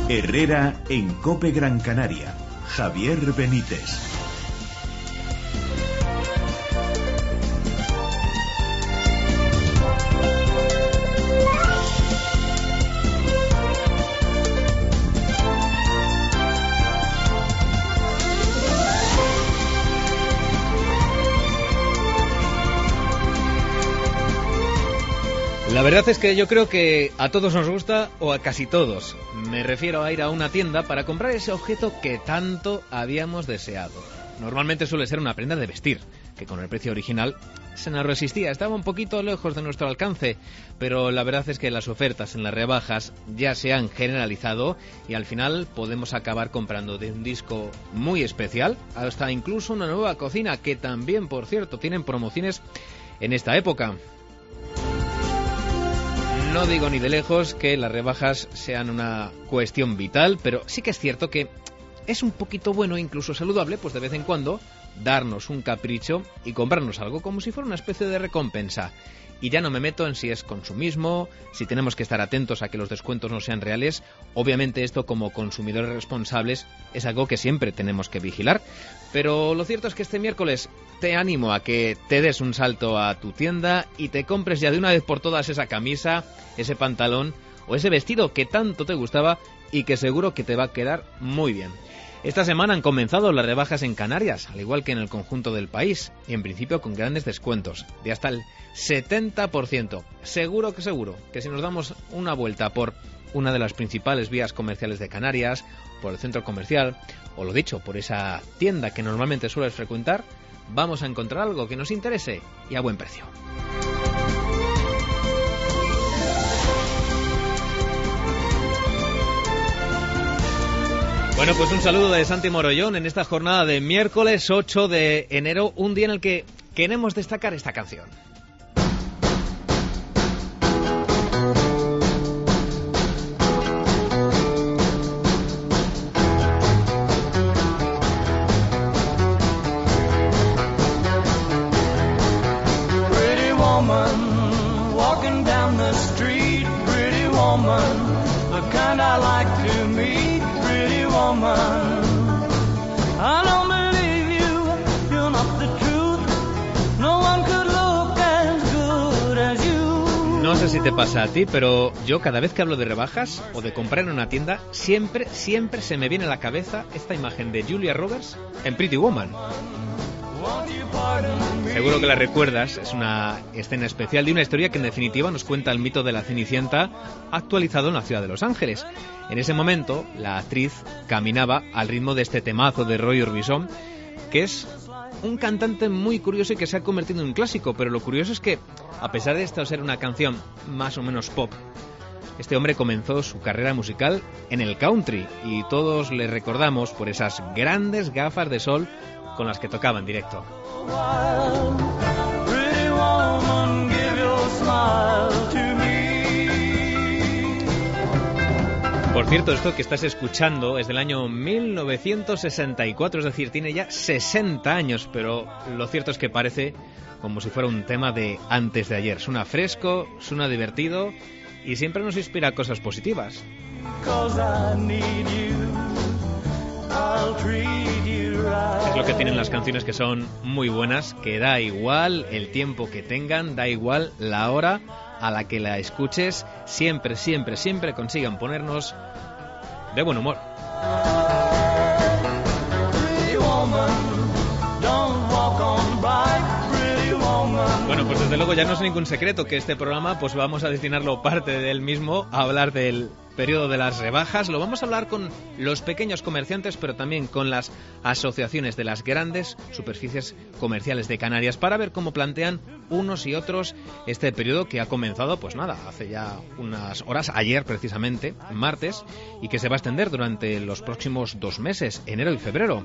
Herrera en COPE Gran Canaria. Javier Benítez. La verdad es que yo creo que a todos nos gusta, o a casi todos. Me refiero a ir a una tienda para comprar ese objeto que tanto habíamos deseado. Normalmente suele ser una prenda de vestir, que con el precio original se nos resistía, estaba un poquito lejos de nuestro alcance, pero la verdad es que las ofertas en las rebajas ya se han generalizado y al final podemos acabar comprando de un disco muy especial hasta incluso una nueva cocina, que también, por cierto, tienen promociones en esta época. No digo ni de lejos que las rebajas sean una cuestión vital, pero sí que es cierto que es un poquito bueno, incluso saludable, pues de vez en cuando darnos un capricho y comprarnos algo como si fuera una especie de recompensa. Y ya no me meto en si es consumismo, si tenemos que estar atentos a que los descuentos no sean reales. Obviamente esto, como consumidores responsables, es algo que siempre tenemos que vigilar. Pero lo cierto es que este miércoles te animo a que te des un salto a tu tienda y te compres ya de una vez por todas esa camisa, ese pantalón o ese vestido que tanto te gustaba y que seguro que te va a quedar muy bien. Esta semana han comenzado las rebajas en Canarias, al igual que en el conjunto del país, y en principio con grandes descuentos, de hasta el 70%. Seguro que si nos damos una vuelta por una de las principales vías comerciales de Canarias, por el centro comercial, o lo dicho, por esa tienda que normalmente sueles frecuentar, vamos a encontrar algo que nos interese y a buen precio. Bueno, pues un saludo de Santi Morollón en esta jornada de miércoles 8 de enero, un día en el que queremos destacar esta canción. Pretty woman, walking down the street, pretty woman, the kind I like to meet. Woman, I don't believe you, you're not the truth. No one could look as good as you. No sé si te pasa a ti, pero yo cada vez que hablo de rebajas o de comprar en una tienda, siempre se me viene a la cabeza esta imagen de Julia Roberts en Pretty Woman. Seguro que la recuerdas, es una escena especial de una historia que en definitiva nos cuenta el mito de la Cenicienta actualizado en la ciudad de Los Ángeles. En ese momento, la actriz caminaba al ritmo de este temazo de Roy Orbison, que es un cantante muy curioso y que se ha convertido en un clásico, pero lo curioso es que, a pesar de esto ser una canción más o menos pop, este hombre comenzó su carrera musical en el country y todos le recordamos por esas grandes gafas de sol con las que tocaba en directo. Por cierto, esto que estás escuchando es del año 1964, es decir, tiene ya 60 años, pero lo cierto es que parece como si fuera un tema de antes de ayer. Suena fresco, suena divertido y siempre nos inspira cosas positivas. Es lo que tienen las canciones que son muy buenas, que da igual el tiempo que tengan, da igual la hora a la que la escuches, siempre consigan ponernos de buen humor. Bueno, pues desde luego ya no es ningún secreto que este programa pues vamos a destinarlo parte del mismo a hablar del periodo de las rebajas. Lo vamos a hablar con los pequeños comerciantes, pero también con las asociaciones de las grandes superficies comerciales de Canarias para ver cómo plantean unos y otros este periodo que ha comenzado, pues nada, hace ya unas horas, ayer precisamente, martes, y que se va a extender durante los próximos 2 meses, enero y febrero.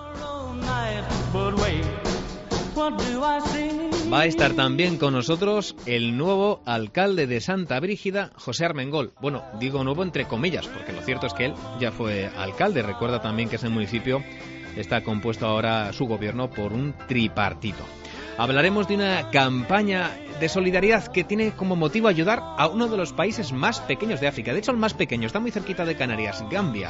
Va a estar también con nosotros el nuevo alcalde de Santa Brígida, José Armengol. Bueno, digo nuevo entre comillas, porque lo cierto es que él ya fue alcalde. Recuerda también que ese municipio está compuesto ahora su gobierno por un tripartito. Hablaremos de una campaña de solidaridad que tiene como motivo ayudar a uno de los países más pequeños de África. De hecho, el más pequeño, está muy cerquita de Canarias, Gambia.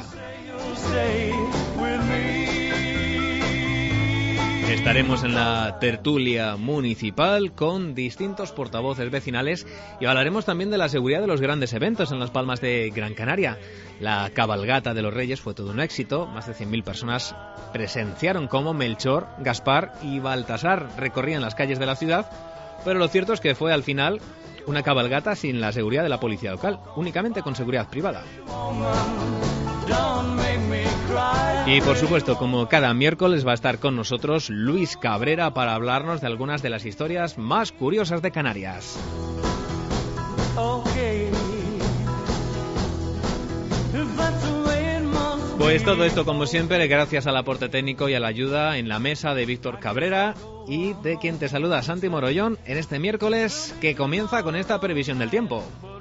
Estaremos en la tertulia municipal con distintos portavoces vecinales y hablaremos también de la seguridad de los grandes eventos en Las Palmas de Gran Canaria. La cabalgata de los Reyes fue todo un éxito. Más de 100.000 personas presenciaron cómo Melchor, Gaspar y Baltasar recorrían las calles de la ciudad, pero lo cierto es que fue al final una cabalgata sin la seguridad de la policía local, únicamente con seguridad privada. Y por supuesto, como cada miércoles va a estar con nosotros Luis Cabrera para hablarnos de algunas de las historias más curiosas de Canarias. Pues todo esto, como siempre, gracias al aporte técnico y a la ayuda en la mesa de Víctor Cabrera y de quien te saluda, Santi Morollón, en este miércoles que comienza con esta previsión del tiempo.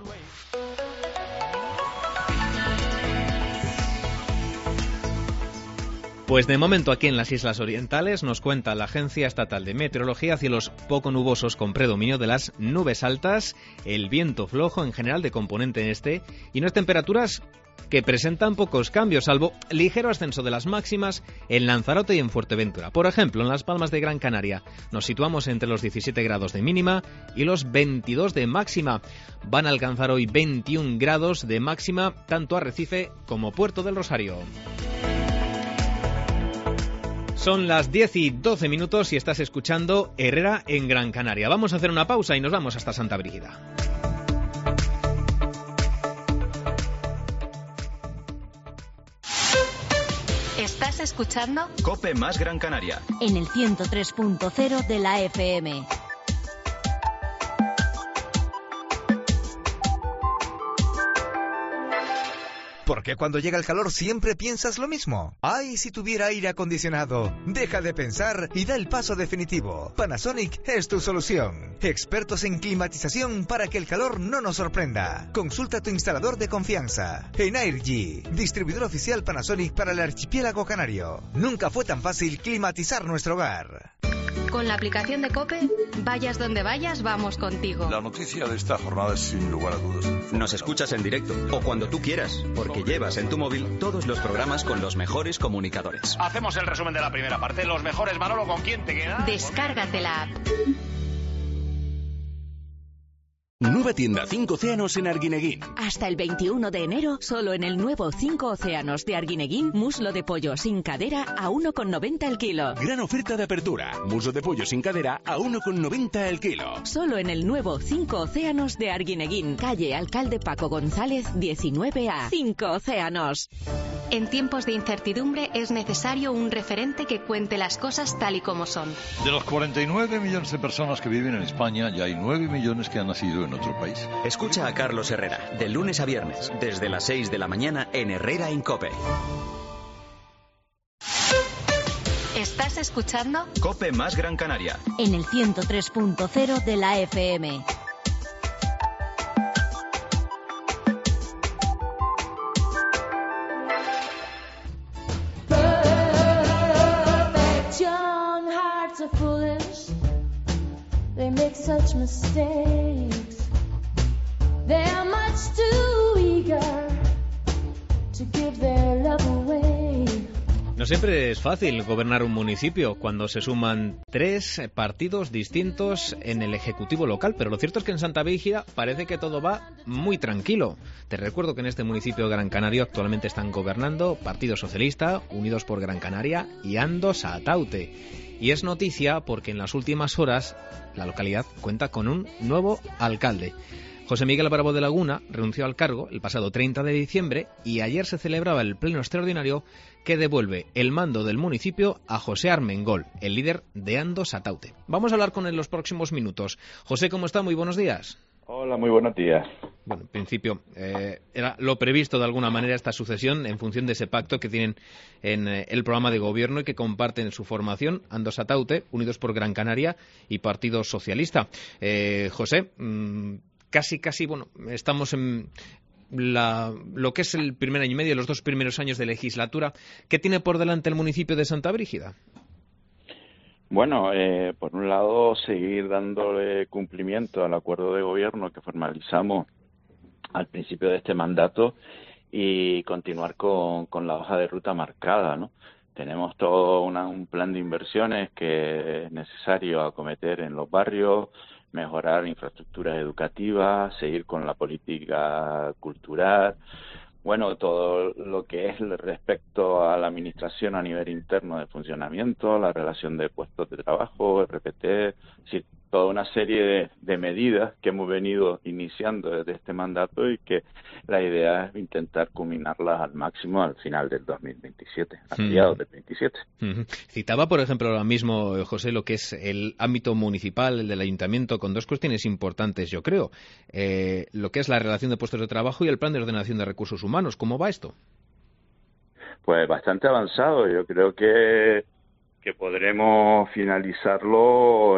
Pues de momento aquí en las Islas Orientales nos cuenta la Agencia Estatal de Meteorología cielos poco nubosos con predominio de las nubes altas, el viento flojo en general de componente este y unas temperaturas que presentan pocos cambios, salvo ligero ascenso de las máximas en Lanzarote y en Fuerteventura. Por ejemplo, en Las Palmas de Gran Canaria nos situamos entre los 17 grados de mínima y los 22 de máxima. Van a alcanzar hoy 21 grados de máxima tanto Arrecife como Puerto del Rosario. Son las 10 y 12 minutos y estás escuchando Herrera en Gran Canaria. Vamos a hacer una pausa y nos vamos hasta Santa Brígida. ¿Estás escuchando? COPE más Gran Canaria. En el 103.0 de la FM. ¿Por qué cuando llega el calor siempre piensas lo mismo? ¡Ay, si tuviera aire acondicionado! Deja de pensar y da el paso definitivo. Panasonic es tu solución. Expertos en climatización para que el calor no nos sorprenda. Consulta a tu instalador de confianza. Energy, distribuidor oficial Panasonic para el archipiélago canario. Nunca fue tan fácil climatizar nuestro hogar. Con la aplicación de COPE, vayas donde vayas, vamos contigo. La noticia de esta jornada es sin lugar a dudas. Nos escuchas en directo o cuando tú quieras, porque llevas en tu móvil todos los programas con los mejores comunicadores. Hacemos el resumen de la primera parte. Los mejores, Manolo, ¿con quién te quedas? Descárgate la app. Nueva tienda 5 Océanos en Arguineguín. Hasta el 21 de enero, solo en el nuevo 5 Océanos de Arguineguín, muslo de pollo sin cadera a 1,90 el kilo. Gran oferta de apertura. Muslo de pollo sin cadera a 1,90 el kilo. Solo en el nuevo 5 Océanos de Arguineguín, calle Alcalde Paco González, 19A. 5 Océanos. En tiempos de incertidumbre es necesario un referente que cuente las cosas tal y como son. De los 49 millones de personas que viven en España, ya hay 9 millones que han nacido en otro país. Escucha a Carlos Herrera, de lunes a viernes, desde las 6 de la mañana en Herrera en COPE. ¿Estás escuchando? COPE más Gran Canaria. En el 103.0 de la FM. Young hearts are foolish. They make such mistakes. They're much too eager to give their love away. No siempre es fácil gobernar un municipio cuando se suman 3 partidos distintos en el Ejecutivo local, pero lo cierto es que en Santa Brígida parece que todo va muy tranquilo. Te recuerdo que en este municipio Gran Canario actualmente están gobernando Partido Socialista, Unidos por Gran Canaria y Andos a Ataute. Y es noticia porque en las últimas horas la localidad cuenta con un nuevo alcalde. José Miguel Bravo de Laguna renunció al cargo el pasado 30 de diciembre y ayer se celebraba el pleno extraordinario que devuelve el mando del municipio a José Armengol, el líder de Andos a Ataute. Vamos a hablar con él en los próximos minutos. José, ¿cómo está? Muy buenos días. Hola, muy buenos días. Bueno, en principio era lo previsto de alguna manera esta sucesión en función de ese pacto que tienen en el programa de gobierno y que comparten su formación Andos a Ataute, Unidos por Gran Canaria y Partido Socialista. José, casi, bueno, estamos en lo que es el primer año y medio, los 2 primeros años de legislatura. ¿Qué tiene por delante el municipio de Santa Brígida? Bueno, por un lado, seguir dándole cumplimiento al acuerdo de gobierno que formalizamos al principio de este mandato y continuar con la hoja de ruta marcada, ¿no? Tenemos todo un plan de inversiones que es necesario acometer en los barrios, mejorar infraestructuras educativas, seguir con la política cultural, bueno, todo lo que es respecto a la administración a nivel interno de funcionamiento, la relación de puestos de trabajo, RPT, es decir, toda una serie de medidas que hemos venido iniciando desde este mandato y que la idea es intentar culminarlas al máximo al final del 2027, a mediados del 27. Citaba, por ejemplo, ahora mismo, José, lo que es el ámbito municipal, el del ayuntamiento, con dos cuestiones importantes, yo creo. Lo que es la relación de puestos de trabajo y el plan de ordenación de recursos humanos. ¿Cómo va esto? Pues bastante avanzado. Yo creo que podremos finalizarlo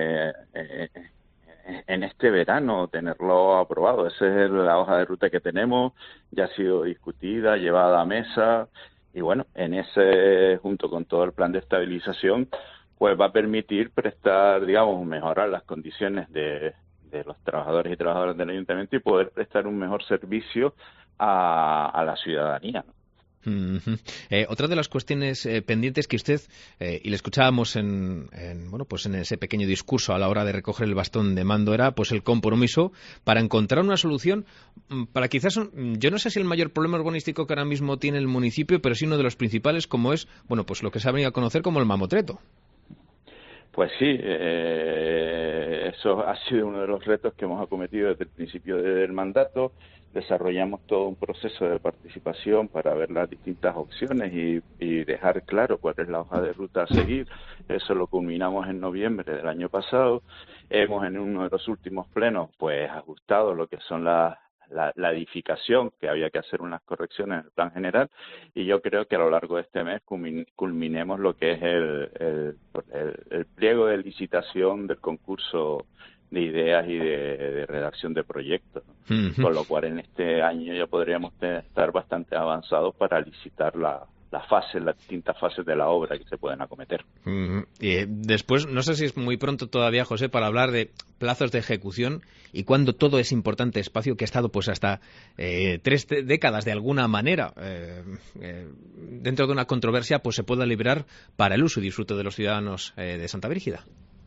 en este verano, tenerlo aprobado. Esa es la hoja de ruta que tenemos, ya ha sido discutida, llevada a mesa, y bueno, en ese, junto con todo el plan de estabilización, pues va a permitir prestar, digamos, mejorar las condiciones de los trabajadores y trabajadoras del ayuntamiento y poder prestar un mejor servicio a la ciudadanía, ¿no? Otra de las cuestiones pendientes que usted, y le escuchábamos en ese pequeño discurso a la hora de recoger el bastón de mando, era pues el compromiso para encontrar una solución para quizás, yo no sé si el mayor problema urbanístico que ahora mismo tiene el municipio, pero sí uno de los principales, como es, bueno, pues lo que se ha venido a conocer como el mamotreto. Pues sí, eso ha sido uno de los retos que hemos acometido desde el principio del mandato. Desarrollamos todo un proceso de participación para ver las distintas opciones y dejar claro cuál es la hoja de ruta a seguir. Eso lo culminamos en noviembre del año pasado. Hemos en uno de los últimos plenos pues ajustado lo que son la edificación, que había que hacer unas correcciones en el plan general, y yo creo que a lo largo de este mes culminemos lo que es el pliego de licitación del concurso de ideas y de redacción de proyectos, ¿no? Con lo cual en este año ya podríamos estar bastante avanzados para licitar las distintas fases de la obra que se pueden acometer. Y después, no sé si es muy pronto todavía, José, para hablar de plazos de ejecución y cuando todo ese importante espacio que ha estado pues hasta 3 décadas de alguna manera dentro de una controversia pues se pueda liberar para el uso y disfrute de los ciudadanos de Santa Brígida.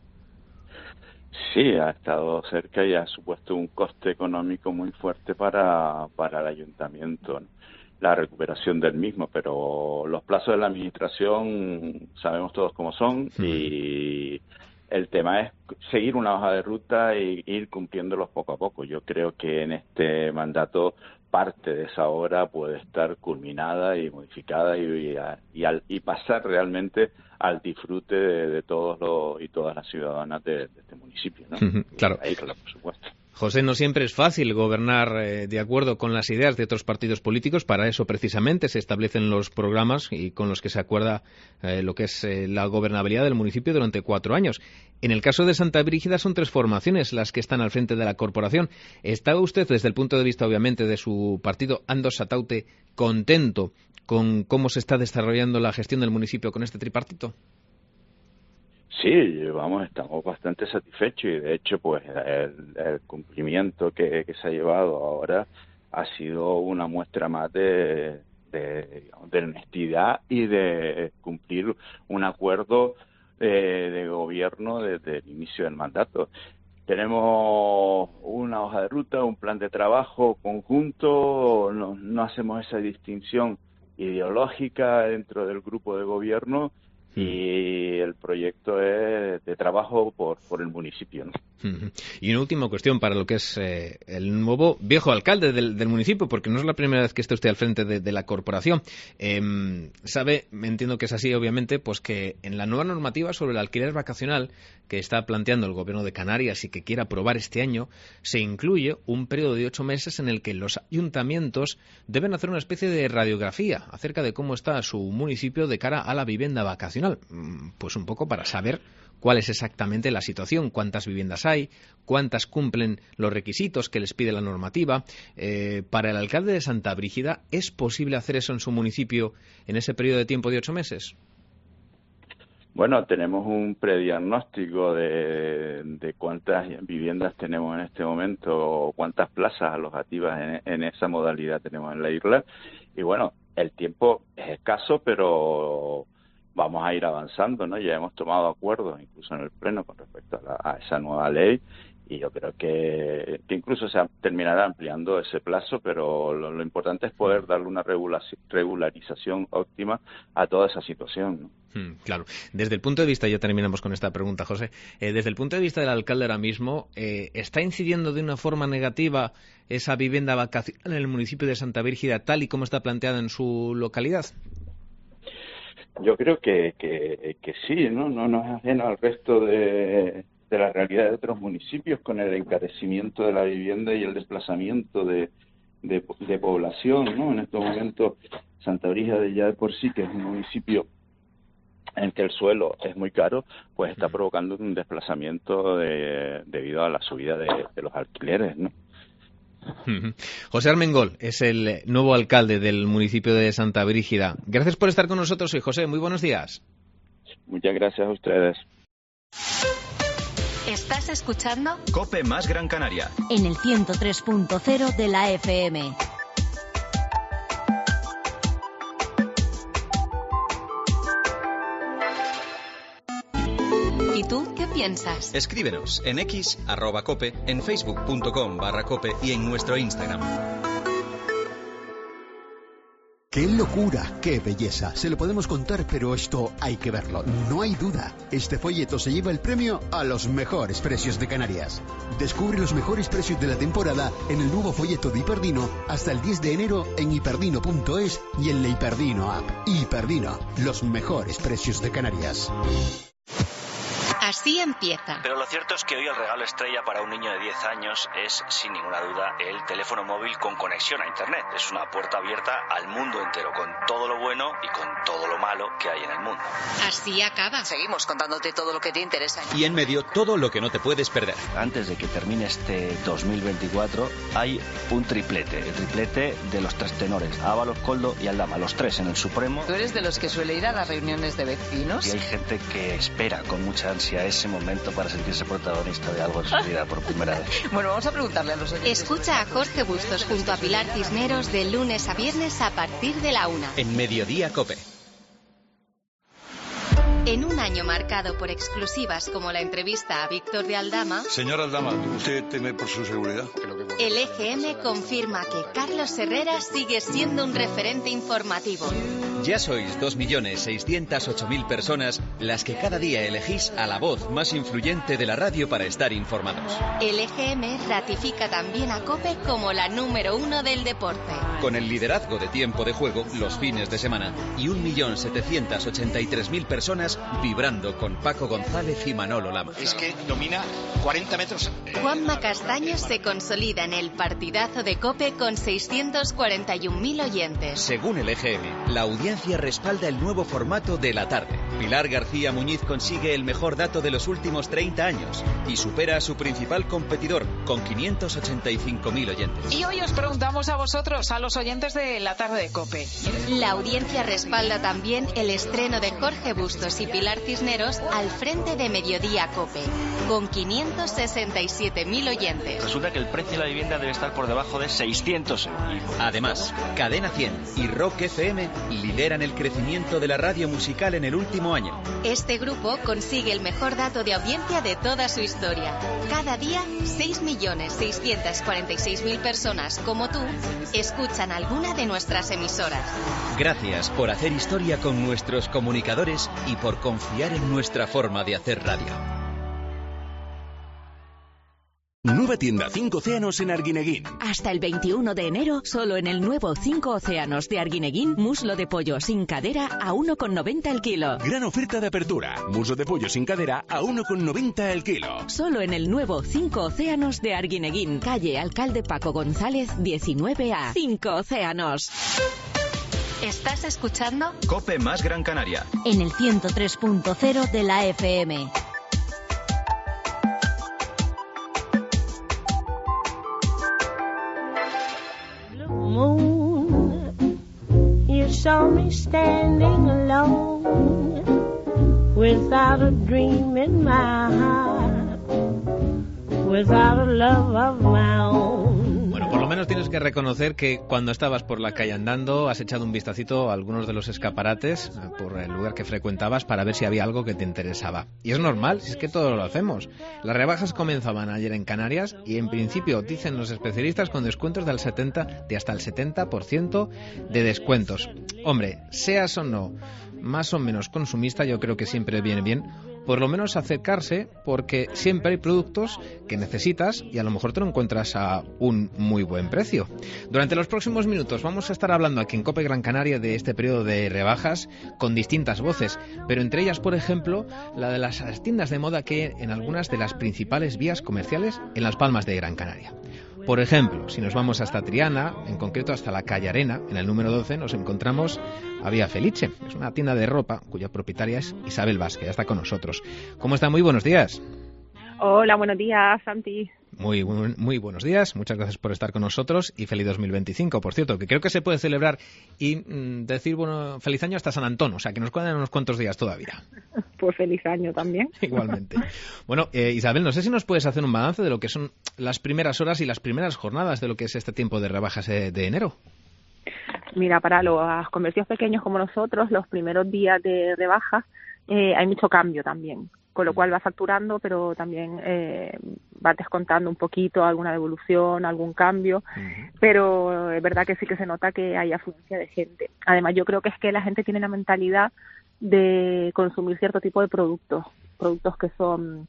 Sí, ha estado cerca y ha supuesto un coste económico muy fuerte para el ayuntamiento, ¿no? La recuperación del mismo, pero los plazos de la administración sabemos todos cómo son y el tema es seguir una hoja de ruta e ir cumpliéndolos poco a poco. Yo creo que en este mandato parte de esa obra puede estar culminada y modificada y pasar realmente al disfrute de todos y todas las ciudadanas de este municipio, ¿no? Claro. Ahí, claro, por supuesto. José, no siempre es fácil gobernar de acuerdo con las ideas de otros partidos políticos. Para eso, precisamente, se establecen los programas y con los que se acuerda lo que es la gobernabilidad del municipio durante 4 años. En el caso de Santa Brígida son 3 formaciones las que están al frente de la corporación. ¿Está usted, desde el punto de vista, obviamente, de su partido, Ando Sataute, contento con cómo se está desarrollando la gestión del municipio con este tripartito? Sí, estamos bastante satisfechos y de hecho pues el cumplimiento que se ha llevado ahora ha sido una muestra más de honestidad y de cumplir un acuerdo de gobierno desde el inicio del mandato. Tenemos una hoja de ruta, un plan de trabajo conjunto, no hacemos esa distinción ideológica dentro del grupo de gobierno y el proyecto es de trabajo por el municipio, ¿no? Y una última cuestión para lo que es el nuevo viejo alcalde del municipio, porque no es la primera vez que está usted al frente de la corporación. Sabe, entiendo que es así, obviamente, pues que en la nueva normativa sobre el alquiler vacacional que está planteando el Gobierno de Canarias y que quiere aprobar este año, se incluye un periodo de 8 meses en el que los ayuntamientos deben hacer una especie de radiografía acerca de cómo está su municipio de cara a la vivienda vacacional. Pues un poco para saber cuál es exactamente la situación, cuántas viviendas hay, cuántas cumplen los requisitos que les pide la normativa. Para el alcalde de Santa Brígida, ¿es posible hacer eso en su municipio en ese periodo de tiempo de 8 meses? Bueno, tenemos un prediagnóstico de cuántas viviendas tenemos en este momento, o cuántas plazas alojativas en esa modalidad tenemos en la isla. Y bueno, el tiempo es escaso, pero vamos a ir avanzando, ¿no? Ya hemos tomado acuerdos, incluso en el Pleno, con respecto a esa nueva ley. Y yo creo que incluso se terminará ampliando ese plazo, pero lo importante es poder darle una regularización óptima a toda esa situación, ¿no? Claro. Desde el punto de vista, ya terminamos con esta pregunta, José, desde el punto de vista del alcalde ahora mismo, ¿está incidiendo de una forma negativa esa vivienda vacacional en el municipio de Santa Brígida, tal y como está planteada en su localidad? Yo creo que sí, ¿no? No es ajeno al resto de la realidad de otros municipios, con el encarecimiento de la vivienda y el desplazamiento de población, ¿no? En estos momentos, Santa Brígida ya de por sí, que es un municipio en que el suelo es muy caro, pues está provocando un desplazamiento debido a la subida de los alquileres, ¿no? José Armengol es el nuevo alcalde del municipio de Santa Brígida. Gracias por estar con nosotros hoy, José. Muy buenos días. Muchas gracias a ustedes. ¿Estás escuchando? COPE más Gran Canaria. En el 103.0 de la FM. ¿Y tú qué piensas? Escríbenos en X, @cope, en facebook.com/cope y en nuestro Instagram. ¡Qué locura! ¡Qué belleza! Se lo podemos contar, pero esto hay que verlo. No hay duda. Este folleto se lleva el premio a los mejores precios de Canarias. Descubre los mejores precios de la temporada en el nuevo folleto de Hiperdino hasta el 10 de enero en hiperdino.es y en la Hiperdino app. Hiperdino, los mejores precios de Canarias. Así empieza. Pero lo cierto es que hoy el regalo estrella para un niño de 10 años es, sin ninguna duda, el teléfono móvil con conexión a Internet. Es una puerta abierta al mundo entero, con todo lo bueno y con todo lo malo que hay en el mundo. Así acaba. Seguimos contándote todo lo que te interesa. Y en medio, todo lo que no te puedes perder. Antes de que termine este 2024, hay un triplete. El triplete de los tres tenores, Ábalos, Koldo y Aldama, los tres en el Supremo. ¿Tú eres de los que suele ir a las reuniones de vecinos? Y hay gente que espera con mucha ansia ese momento para sentirse protagonista de algo en su vida por primera vez. Bueno, vamos a preguntarle a los oyentes. Escucha a Jorge Bustos junto a Pilar Cisneros de lunes a viernes a partir de la 1. En Mediodía COPE. En un año marcado por exclusivas como la entrevista a Víctor de Aldama, Señor Aldama, ¿usted teme por su seguridad? el EGM confirma que Carlos Herrera sigue siendo un referente informativo. Ya sois 2.608.000 personas las que cada día elegís a la voz más influyente de la radio para estar informados. El EGM ratifica también a COPE como la número 1 del deporte. Con el liderazgo de tiempo de juego los fines de semana y 1.783.000 personas vibrando con Paco González y Manolo Lama. Es que domina 40 metros. Juanma Castaño se consolida en el partidazo de COPE con 641.000 oyentes. Según el EGM, la audiencia respalda el nuevo formato de la tarde. Pilar García Muñiz consigue el mejor dato de los últimos 30 años y supera a su principal competidor con 585.000 oyentes. Y hoy os preguntamos a vosotros, a los oyentes de la tarde de COPE. La audiencia respalda también el estreno de Jorge Bustos y Pilar Cisneros al frente de Mediodía COPE, con 567.000 oyentes. Resulta que el precio de la vivienda debe estar por debajo de 600 euros. Además, Cadena 100 y Rock FM lideran el crecimiento de la radio musical en el último año. Este grupo consigue el mejor dato de audiencia de toda su historia. Cada día, 6.646.000 personas como tú escuchan alguna de nuestras emisoras. Gracias por hacer historia con nuestros comunicadores y por confiar en nuestra forma de hacer radio. Nueva tienda 5 Océanos en Arguineguín. Hasta el 21 de enero, solo en el nuevo 5 Océanos de Arguineguín, muslo de pollo sin cadera a 1,90 el kilo. Gran oferta de apertura. Muslo de pollo sin cadera a 1,90 el kilo. Solo en el nuevo 5 Océanos de Arguineguín, calle Alcalde Paco González, 19A. 5 Océanos. ¿Estás escuchando? COPE más Gran Canaria. En el 103.0 de la FM. Moon, you saw me standing alone without a dream in my heart, without a love of my own. Bueno, por lo menos tienes que reconocer que cuando estabas por la calle andando has echado un vistacito a algunos de los escaparates por el lugar que frecuentabas para ver si había algo que te interesaba. Y es normal, si es que todos lo hacemos. Las rebajas comenzaban ayer en Canarias y en principio, dicen los especialistas, con descuentos de hasta el 70% de descuentos. Hombre, seas o no más o menos consumista, yo creo que siempre viene bien por lo menos acercarse, porque siempre hay productos que necesitas y a lo mejor te lo encuentras a un muy buen precio. Durante los próximos minutos vamos a estar hablando aquí en COPE Gran Canaria de este periodo de rebajas con distintas voces, pero entre ellas, por ejemplo, la de las tiendas de moda que hay en algunas de las principales vías comerciales en Las Palmas de Gran Canaria. Por ejemplo, si nos vamos hasta Triana, en concreto hasta la calle Arena, en el número 12, nos encontramos a Vía Felice. Es una tienda de ropa cuya propietaria es Isabel Vázquez, ya está con nosotros. ¿Cómo está? Muy buenos días. Hola, buenos días, Santi. Muy buenos días, muchas gracias por estar con nosotros y feliz 2025, por cierto, que creo que se puede celebrar y decir, bueno, feliz año hasta San Antón, o sea que nos quedan unos cuantos días todavía. Pues feliz año también. Igualmente. Bueno, Isabel, no sé si nos puedes hacer un balance de lo que son las primeras horas y las primeras jornadas de lo que es este tiempo de rebajas de enero. Mira, para los comercios pequeños como nosotros, los primeros días de rebajas hay mucho cambio también, con lo cual va facturando, pero también va descontando un poquito alguna devolución, algún cambio, pero es verdad que sí que se nota que hay afluencia de gente. Además, yo creo que es que la gente tiene la mentalidad de consumir cierto tipo de productos que son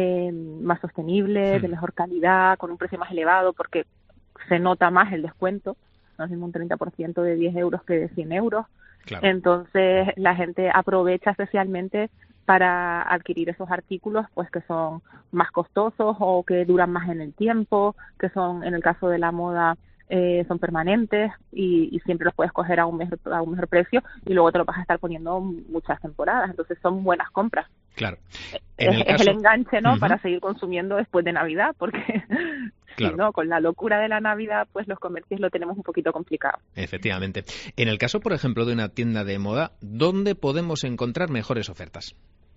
más sostenibles, de mejor calidad, con un precio más elevado, porque se nota más el descuento, no es un 30% de 10 euros que de 100 euros. Claro. Entonces, la gente aprovecha especialmente para adquirir esos artículos pues que son más costosos o que duran más en el tiempo, que son, en el caso de la moda, son permanentes y siempre los puedes coger a un mejor precio y luego te lo vas a estar poniendo muchas temporadas. Entonces son buenas compras. Claro. Es el enganche, ¿no? Para seguir consumiendo después de Navidad, porque claro. Si no, con la locura de la Navidad, pues los comercios lo tenemos un poquito complicado. Efectivamente. En el caso, por ejemplo, de una tienda de moda, ¿dónde podemos encontrar mejores ofertas?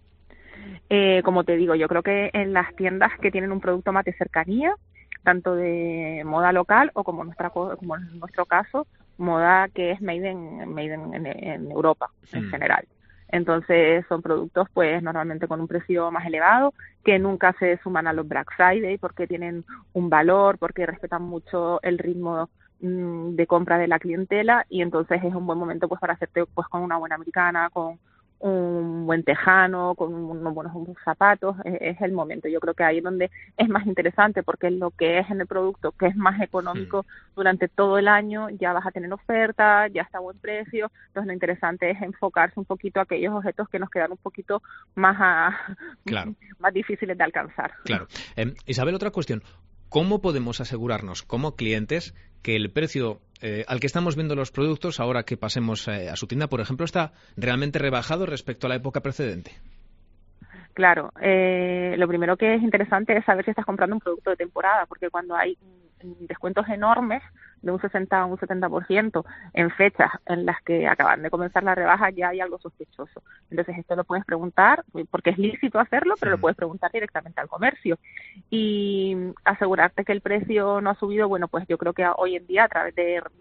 Como te digo, yo creo que en las tiendas que tienen un producto más de cercanía, tanto de moda local o como en nuestro caso, moda que es made en Europa en general. Entonces son productos pues normalmente con un precio más elevado, que nunca se suman a los Black Friday porque tienen un valor, porque respetan mucho el ritmo de compra de la clientela, y entonces es un buen momento pues para hacerte pues con una buena americana, con un buen tejano, con unos buenos zapatos. Es el momento. Yo creo que ahí es donde es más interesante, porque lo que es en el producto, que es más económico durante todo el año, ya vas a tener oferta, ya está a buen precio. Entonces lo interesante es enfocarse un poquito a aquellos objetos que nos quedan un poquito más más difíciles de alcanzar. Claro. Isabel, otra cuestión. ¿Cómo podemos asegurarnos como clientes que el precio al que estamos viendo los productos, ahora que pasemos a su tienda, por ejemplo, está realmente rebajado respecto a la época precedente? Claro, lo primero que es interesante es saber si estás comprando un producto de temporada, porque cuando hay descuentos enormes de un 60 a un 70% en fechas en las que acaban de comenzar la rebaja, ya hay algo sospechoso. Entonces esto lo puedes preguntar, porque es lícito hacerlo, pero lo puedes preguntar directamente al comercio. Y asegurarte que el precio no ha subido, bueno, pues yo creo que hoy en día a través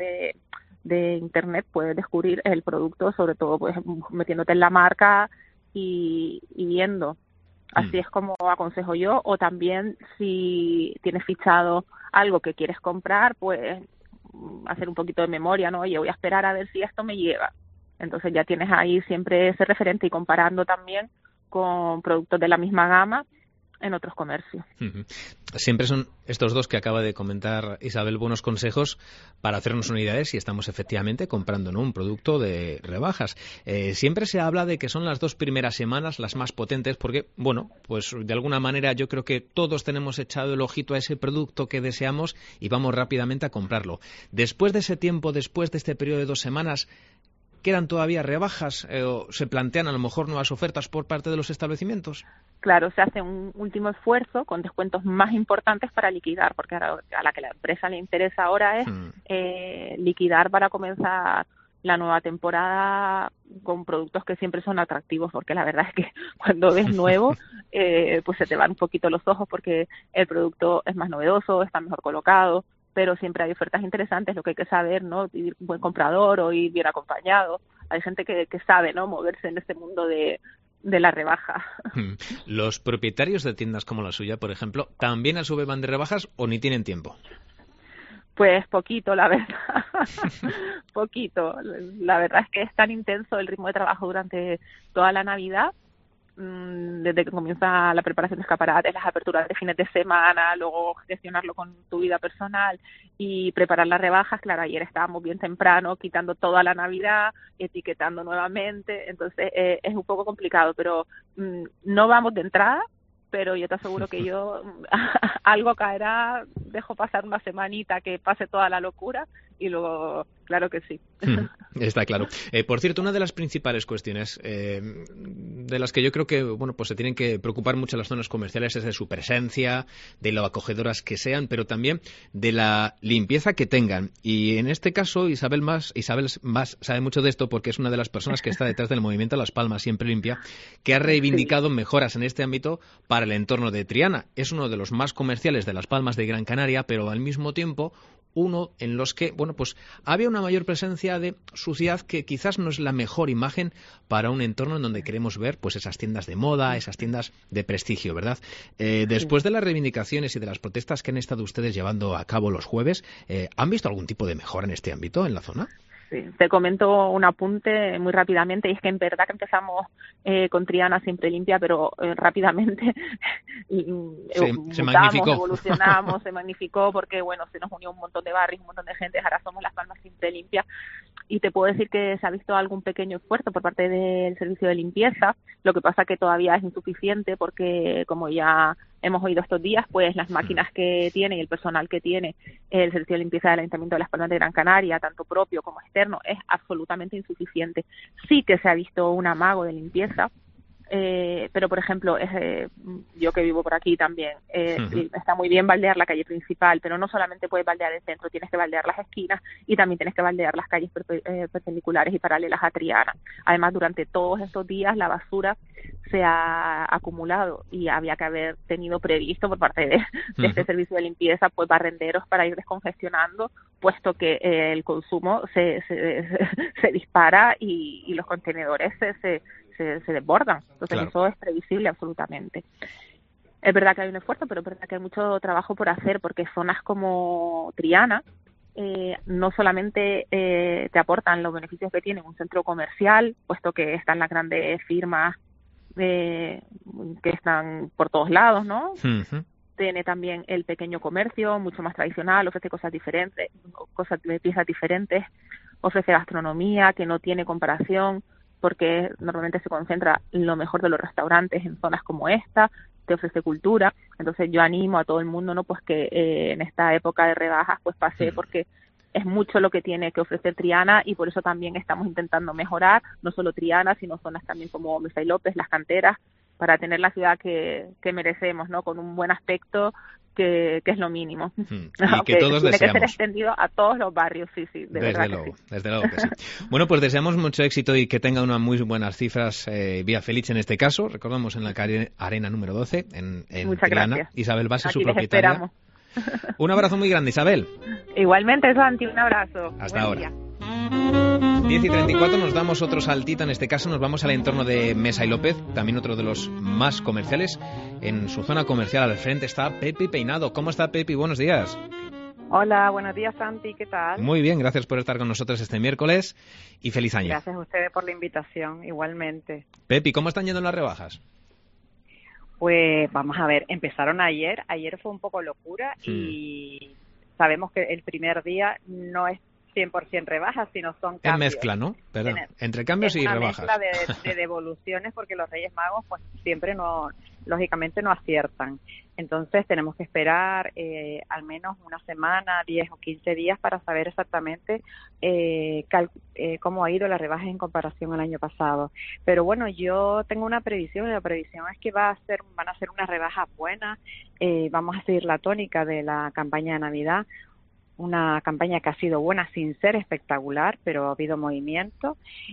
de Internet puedes descubrir el producto, sobre todo pues metiéndote en la marca y viendo. Así es como aconsejo yo. O también si tienes fichado algo que quieres comprar, pues hacer un poquito de memoria, ¿no? Oye, voy a esperar a ver si esto me llega. Entonces ya tienes ahí siempre ese referente, y comparando también con productos de la misma gama en otros comercios. Siempre son estos dos que acaba de comentar Isabel buenos consejos para hacernos una idea de si estamos efectivamente comprando, ¿no?, un producto de rebajas. Siempre se habla de que son las 2 primeras semanas las más potentes porque, bueno, pues de alguna manera yo creo que todos tenemos echado el ojito a ese producto que deseamos y vamos rápidamente a comprarlo. Después de ese tiempo, después de este periodo de 2 semanas, ¿quedan todavía rebajas o se plantean a lo mejor nuevas ofertas por parte de los establecimientos? Claro, se hace un último esfuerzo con descuentos más importantes para liquidar, porque a la que la empresa le interesa ahora es liquidar para comenzar la nueva temporada con productos que siempre son atractivos, porque la verdad es que cuando ves nuevo, pues se te van un poquito los ojos porque el producto es más novedoso, está mejor colocado, pero siempre hay ofertas interesantes, lo que hay que saber, ¿no? Ir un buen comprador o ir bien acompañado. Hay gente que sabe, ¿no? Moverse en este mundo de la rebaja. ¿Los propietarios de tiendas como la suya, por ejemplo, también a su vez van de rebajas o ni tienen tiempo? Pues poquito, la verdad. Poquito. La verdad es que es tan intenso el ritmo de trabajo durante toda la Navidad, desde que comienza la preparación de escaparates, las aperturas de fines de semana, luego gestionarlo con tu vida personal y preparar las rebajas. Claro, ayer estábamos bien temprano quitando toda la Navidad, etiquetando nuevamente, entonces es un poco complicado, pero no vamos de entrada, pero yo te aseguro que yo algo caerá, dejo pasar una semanita que pase toda la locura y luego, claro que sí. Está claro. Por cierto, una de las principales cuestiones de las que yo creo que bueno, pues se tienen que preocupar mucho las zonas comerciales es de su presencia, de lo acogedoras que sean, pero también de la limpieza que tengan. Y en este caso, Isabel más sabe mucho de esto porque es una de las personas que está detrás del movimiento Las Palmas Siempre Limpia, que ha reivindicado mejoras en este ámbito para el entorno de Triana. Es uno de los más comerciales de Las Palmas de Gran Canaria, pero al mismo tiempo uno en los que, bueno, pues había una mayor presencia de suciedad que quizás no es la mejor imagen para un entorno en donde queremos ver pues esas tiendas de moda, esas tiendas de prestigio, ¿verdad? Después de las reivindicaciones y de las protestas que han estado ustedes llevando a cabo los jueves, ¿han visto algún tipo de mejora en este ámbito en la zona? Sí, te comento un apunte muy rápidamente, y es que en verdad que empezamos con Triana Siempre Limpia, pero rápidamente se magnificó. Evolucionamos, se magnificó porque, bueno, se nos unió un montón de barrios, un montón de gente, ahora somos Las Palmas Siempre Limpia, y te puedo decir que se ha visto algún pequeño esfuerzo por parte del servicio de limpieza, lo que pasa que todavía es insuficiente porque, como ya hemos oído estos días, pues las máquinas que tiene y el personal que tiene el servicio de limpieza del Ayuntamiento de Las Palmas de Gran Canaria, tanto propio como externo, es absolutamente insuficiente. Sí que se ha visto un amago de limpieza, pero por ejemplo, yo que vivo por aquí también, está muy bien baldear la calle principal, pero no solamente puedes baldear el centro, tienes que baldear las esquinas y también tienes que baldear las calles perpendiculares y paralelas a Triana. Además, durante todos estos días la basura se ha acumulado y había que haber tenido previsto por parte de este servicio de limpieza pues barrenderos para ir descongestionando, puesto que el consumo se dispara y los contenedores se desbordan. Entonces claro, eso es previsible absolutamente. Es verdad que hay un esfuerzo, pero es verdad que hay mucho trabajo por hacer, porque zonas como Triana no solamente te aportan los beneficios que tiene un centro comercial, puesto que están las grandes firmas que están por todos lados, ¿no? Tiene también el pequeño comercio, mucho más tradicional, ofrece cosas diferentes, cosas de piezas diferentes, ofrece gastronomía que no tiene comparación, porque normalmente se concentra lo mejor de los restaurantes en zonas como esta, te ofrece cultura. Entonces yo animo a todo el mundo, ¿no? Pues que en esta época de rebajas pues pase, porque es mucho lo que tiene que ofrecer Triana, y por eso también estamos intentando mejorar no solo Triana, sino zonas también como Mesa y López, Las Canteras, para tener la ciudad que merecemos, ¿no? Con un buen aspecto, que es lo mínimo. Y que todos tiene deseamos. Que ser extendido a todos los barrios, sí, desde luego que sí. Bueno, pues deseamos mucho éxito y que tenga unas muy buenas cifras Vía Feliz en este caso. Recordamos en la calle Arena número 12, en Muchas Triana. Gracias. Isabel Base, Aquí su les propietaria. esperamos. Un abrazo muy grande, Isabel. Igualmente, Santi, un abrazo. Hasta Buen ahora. día. 10:34, nos damos otro saltito, en este caso nos vamos al entorno de Mesa y López, también otro de los más comerciales. En su zona comercial al frente está Pepi Peinado. ¿Cómo está, Pepi? Buenos días. Hola, buenos días, Santi, ¿qué tal? Muy bien, gracias por estar con nosotros este miércoles y feliz año. Gracias a ustedes por la invitación, igualmente. Pepi, ¿cómo están yendo las rebajas? Pues vamos a ver, empezaron ayer fue un poco locura y sabemos que el primer día no es 100% rebajas, sino son cambios. Es mezcla, ¿no? Perdón, entre cambios y rebajas. Es una mezcla de devoluciones, porque los Reyes Magos pues siempre lógicamente no aciertan. Entonces tenemos que esperar al menos una semana, 10 o 15 días para saber exactamente cómo ha ido la rebaja en comparación al año pasado. Pero bueno, yo tengo una previsión, y la previsión es que van a ser unas rebajas buenas, vamos a seguir la tónica de la campaña de Navidad. una campaña que ha sido buena sin ser espectacular, pero ha habido movimiento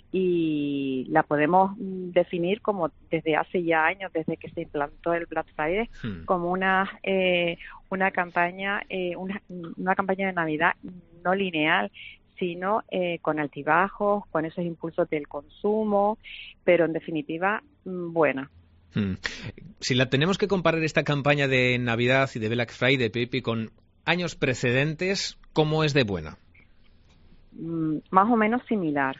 y la podemos definir como desde hace ya años, desde que se implantó el Black Friday, como una campaña de Navidad no lineal, sino con altibajos, con esos impulsos del consumo, pero en definitiva buena. Si la tenemos que comparar esta campaña de Navidad y de Black Friday, Pepi, con años precedentes, ¿cómo es de buena? Más o menos similar.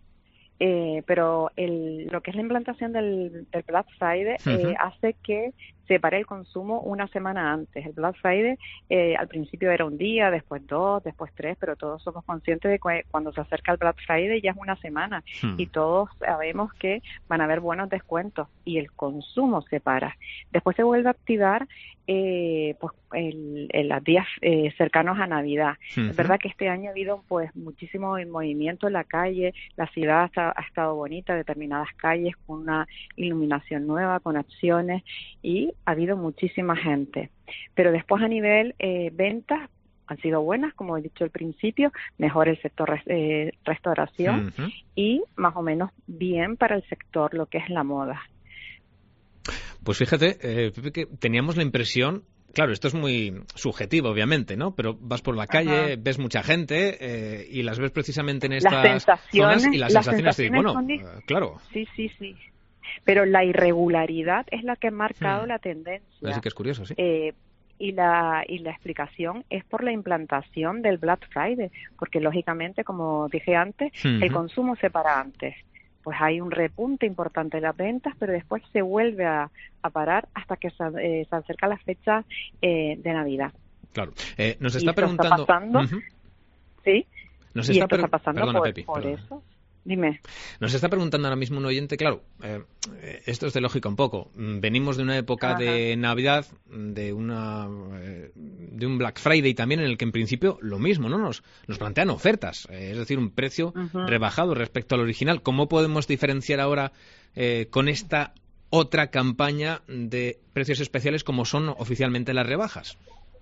Pero lo que es la implantación del Black Friday hace que se pare el consumo una semana antes. El Black Friday al principio era un día, después 2, después 3, pero todos somos conscientes de que cuando se acerca el Black Friday ya es una semana y todos sabemos que van a haber buenos descuentos y el consumo se para. Después se vuelve a activar pues en los días cercanos a Navidad. Es verdad que este año ha habido pues muchísimo movimiento en la calle, la ciudad ha estado bonita, determinadas calles con una iluminación nueva, con acciones y ha habido muchísima gente. Pero después a nivel ventas han sido buenas, como he dicho al principio, mejor el sector restauración y más o menos bien para el sector lo que es la moda. Pues fíjate, Pepe, que teníamos la impresión, claro, esto es muy subjetivo, obviamente, ¿no? Pero vas por la calle, ves mucha gente y las ves precisamente en estas zonas y las sensaciones de, bueno, claro. Sí. Pero la irregularidad es la que ha marcado la tendencia. Así que es curioso, sí. Y la explicación es por la implantación del Black Friday, porque lógicamente, como dije antes, el consumo se para antes. Pues hay un repunte importante de las ventas, pero después se vuelve a parar hasta que se acerca la fecha de Navidad. Claro. Nos está preguntando... Está pasando, sí. Nos está pasando. Perdona, Pepi, por perdona. eso. Dime. Nos está preguntando ahora mismo un oyente, claro, esto es de lógica un poco. Venimos de una época de Navidad, de un Black Friday también, en el que en principio lo mismo, ¿no? Nos plantean ofertas, es decir, un precio rebajado respecto al original. ¿Cómo podemos diferenciar ahora con esta otra campaña de precios especiales como son oficialmente las rebajas?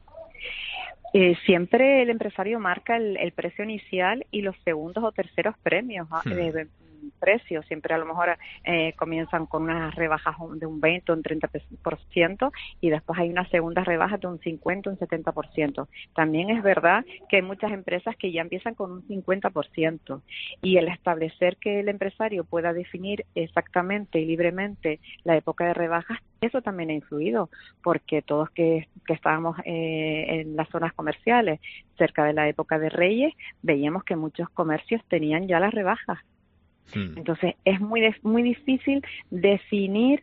Siempre el empresario marca el precio inicial y los segundos o terceros premios precios. Siempre a lo mejor comienzan con unas rebajas de un 20 o un 30% y después hay unas segundas rebajas de un 50 o un 70%. También es verdad que hay muchas empresas que ya empiezan con un 50% y el establecer que el empresario pueda definir exactamente y libremente la época de rebajas, eso también ha influido, porque todos que estábamos en las zonas comerciales cerca de la época de Reyes, veíamos que muchos comercios tenían ya las rebajas. Entonces es muy difícil definir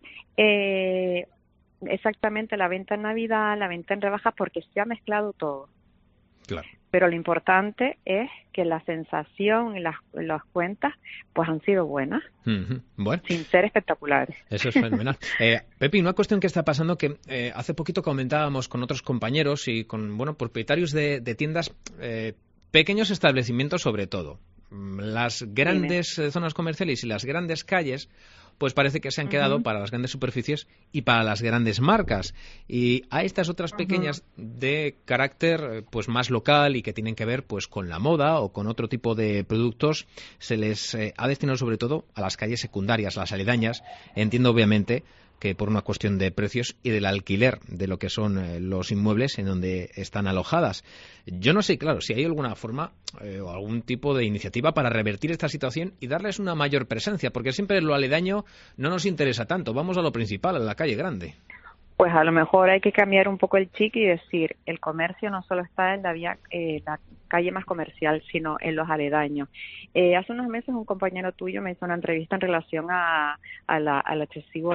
exactamente la venta en Navidad, la venta en rebajas, porque se ha mezclado todo. Claro. Pero lo importante es que la sensación y las cuentas pues han sido buenas, bueno, sin ser espectaculares. Eso es fenomenal. Pepi, una cuestión que está pasando que hace poquito comentábamos con otros compañeros y con propietarios de tiendas, pequeños establecimientos sobre todo. Las grandes zonas comerciales y las grandes calles pues parece que se han quedado para las grandes superficies y para las grandes marcas. Y a estas otras pequeñas de carácter pues más local y que tienen que ver pues con la moda o con otro tipo de productos, se les ha destinado sobre todo a las calles secundarias, las aledañas. Entiendo obviamente que por una cuestión de precios y del alquiler de lo que son los inmuebles en donde están alojadas. Yo no sé, claro, si hay alguna forma o algún tipo de iniciativa para revertir esta situación y darles una mayor presencia, porque siempre lo aledaño no nos interesa tanto. Vamos a lo principal, a la calle grande. Pues a lo mejor hay que cambiar un poco el chip y decir, el comercio no solo está en la calle más comercial, sino en los aledaños. Hace unos meses un compañero tuyo me hizo una entrevista en relación al excesivo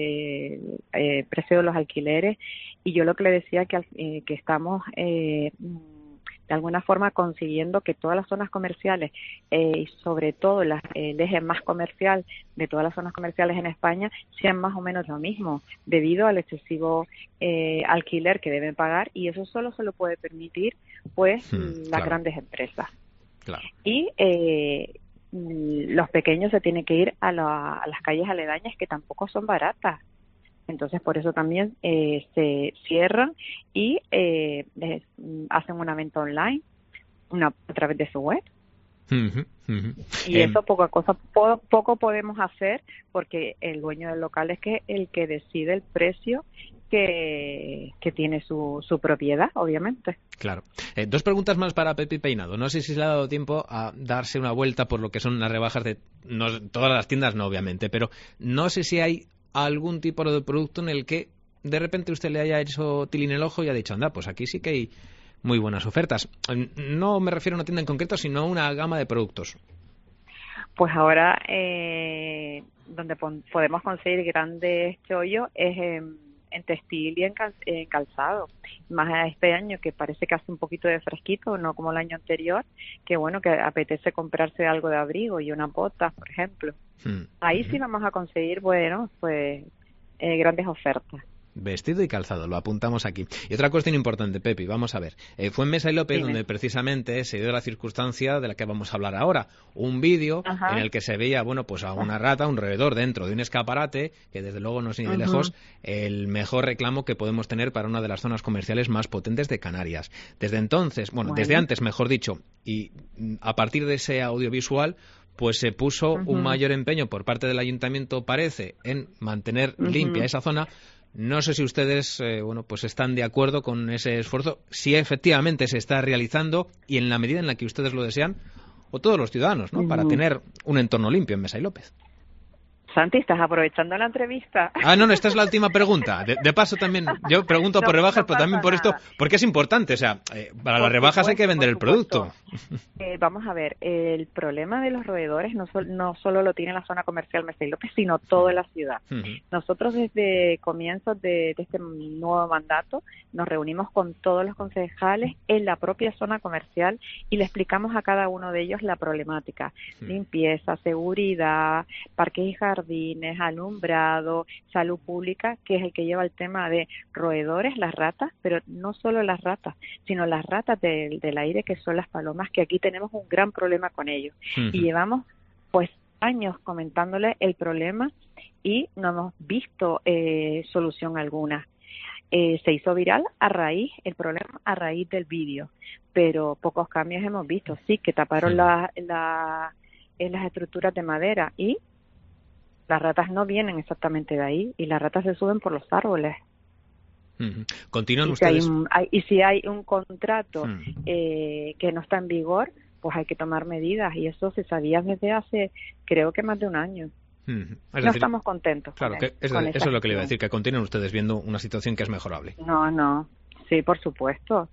precio de los alquileres, y yo lo que le decía que estamos de alguna forma consiguiendo que todas las zonas comerciales y sobre todo el eje más comercial de todas las zonas comerciales en España sean más o menos lo mismo, debido al excesivo alquiler que deben pagar, y eso solo se lo puede permitir pues las grandes empresas. Claro. Y los pequeños se tienen que ir a las calles aledañas, que tampoco son baratas. Entonces, por eso también se cierran y hacen una venta online. a través de su web. Y eso poco podemos hacer porque el dueño del local es el que decide el precio que tiene su propiedad, obviamente. Claro. 2 preguntas más para Pepi Peinado. No sé si se le ha dado tiempo a darse una vuelta por lo que son las rebajas de todas las tiendas, no obviamente, pero no sé si hay algún tipo de producto en el que de repente usted le haya hecho tilín el ojo y ha dicho, anda, pues aquí sí que hay muy buenas ofertas. No me refiero a una tienda en concreto, sino a una gama de productos. Pues ahora donde podemos conseguir grandes chollos es en textil y en calzado. Más este año que parece que hace un poquito de fresquito, no como el año anterior, que bueno, que apetece comprarse algo de abrigo y unas botas, por ejemplo. Ahí sí vamos a conseguir, bueno, pues grandes ofertas. Vestido y calzado, lo apuntamos aquí. Y otra cuestión importante, Pepi, vamos a ver. Fue en Mesa y López donde precisamente se dio la circunstancia de la que vamos a hablar ahora. Un vídeo en el que se veía, bueno, pues a una rata, un roedor dentro de un escaparate, que desde luego no es ni de lejos el mejor reclamo que podemos tener para una de las zonas comerciales más potentes de Canarias. Desde entonces, bueno, desde antes, mejor dicho, y a partir de ese audiovisual, pues se puso un mayor empeño por parte del ayuntamiento, parece, en mantener limpia esa zona. No sé si ustedes, bueno, pues están de acuerdo con ese esfuerzo, si efectivamente se está realizando y en la medida en la que ustedes lo desean, o todos los ciudadanos, ¿no? Para tener un entorno limpio en Mesa y López. Santi, ¿estás aprovechando la entrevista? No, esta es la última pregunta. De paso también, yo pregunto por rebajas, pero también por esto, porque es importante. O sea, para las rebajas hay que vender el producto. Vamos a ver, el problema de los roedores no solo lo tiene la zona comercial Mesa y López, sino toda la ciudad. Nosotros desde comienzos de este nuevo mandato nos reunimos con todos los concejales en la propia zona comercial y le explicamos a cada uno de ellos la problemática. Limpieza, seguridad, parques y jardines, alumbrado, salud pública, que es el que lleva el tema de roedores, las ratas, pero no solo las ratas, sino las ratas del aire, que son las palomas, que aquí tenemos un gran problema con ellos. Y llevamos pues años comentándole el problema y no hemos visto solución alguna. Se hizo viral el problema a raíz del vídeo, pero pocos cambios hemos visto. Sí, que taparon las estructuras de madera y las ratas no vienen exactamente de ahí y las ratas se suben por los árboles. ¿Continúan ustedes? Y si hay un contrato que no está en vigor, pues hay que tomar medidas y eso se sabía desde hace, creo que más de un año. No estamos contentos. Claro, eso es lo que le iba a decir, que continúan ustedes viendo una situación que es mejorable. No, sí, por supuesto.